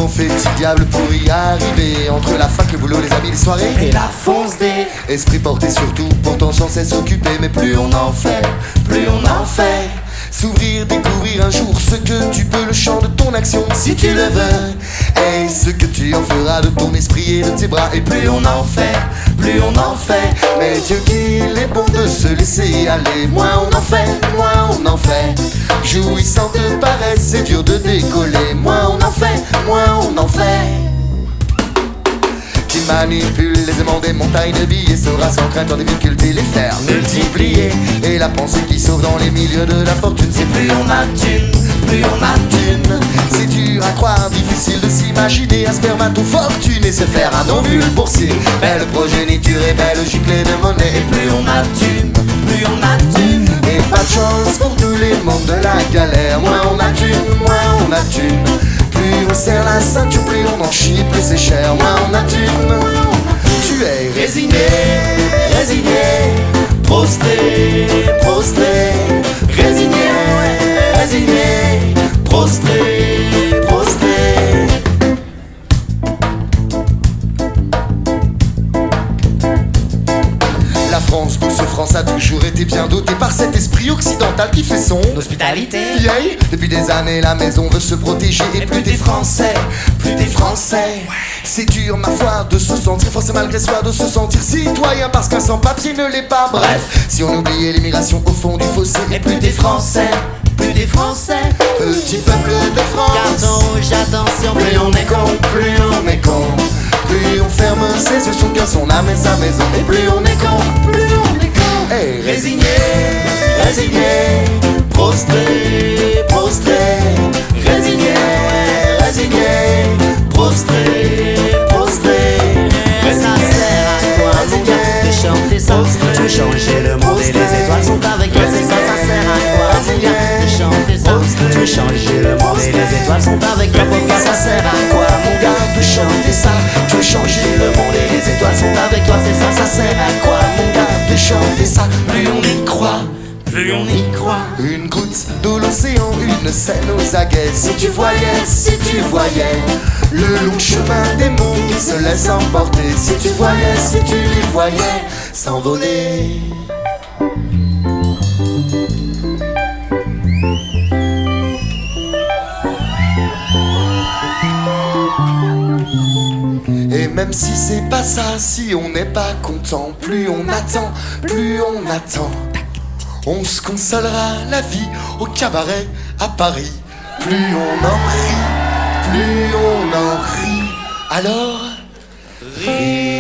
ont fait petit diable pour y arriver. Entre la fac, le boulot, les amis, les soirées et la fonce des esprit porté surtout, pourtant sans cesse occupé. Mais plus on en fait, plus on en fait. S'ouvrir, découvrir un jour ce que tu peux, le champ de ton action si tu le veux. Et ce que tu en feras de ton esprit et de tes bras. Et plus on en fait, plus on en fait. Mais Dieu qu'il est bon de se laisser aller. Moins on en fait, moins on en fait. Jouissant de paresse, c'est dur de décoller. Moins on en fait, moins on en fait. Qui manipule les aimants des montagnes de billets sera sans crainte en difficulté les faire multiplier. Et la pensée qui sauve dans les milieux de la fortune, c'est plus on a thune, plus on a thune. C'est dur à croire, difficile de s'imaginer un spermato-fortune et se faire un ovule boursier. Belle progéniture et belle giclée de monnaie. Et plus on a thune, plus on a thune. Et pas de chance pour tous les mondes de la galère. Moins on a thune, moins on a thune. Plus on serre la ceinture, plus on en chie, plus c'est cher. Moins on a thune, tu es résigné, résigné, prostré, prostré, résigné, résigné, prostré, prostré. La France, douce France, a toujours été bien dotée par cet esprit occidental qui fait son hospitalité. Yeah. Depuis des années, la maison veut se protéger. Et plus t'es français, plus t'es français. C'est dur, ma foi, de se sentir français malgré soi, de se sentir citoyen parce qu'un sans-papier ne l'est pas. Bref, si on oubliait l'immigration au fond du fossé. Et plus t'es français, plus t'es français. Petit peuple de France. Carton rouge, attention, Plus on est con, plus on est con. Plus on ferme ses yeux, son cœur, son âme et sa maison. Et plus on est con, plus on est con. Hey, résigné, résigné, prostré, prostré, résigné, résigné, prostré, prostré. Ça sert à quoi mon gars de chanter ça? Tu veux changer le monde et les étoiles sont avec toi, c'est ça. Ça sert à quoi mon gars de chanter ça? Tu veux changer le monde et les étoiles sont avec toi, pauvre gars. Ça sert à quoi mon gars de chanter ça? Tu veux changer le monde et les étoiles sont avec toi, c'est ça. Ça sert à quoi mon gars de chanter ça? Plus on y croit, plus on y croit. Une goutte de l'océan, une scène aux aguets. Si tu voyais, si tu voyais le long chemin des mondes qui se laissent emporter. Si tu voyais, si tu les voyais s'envoler. Et même si c'est pas ça, si on n'est pas content, plus on attend, plus on attend. On se consolera la vie au cabaret à Paris. Plus on en rit, plus on en rit. Alors, ris.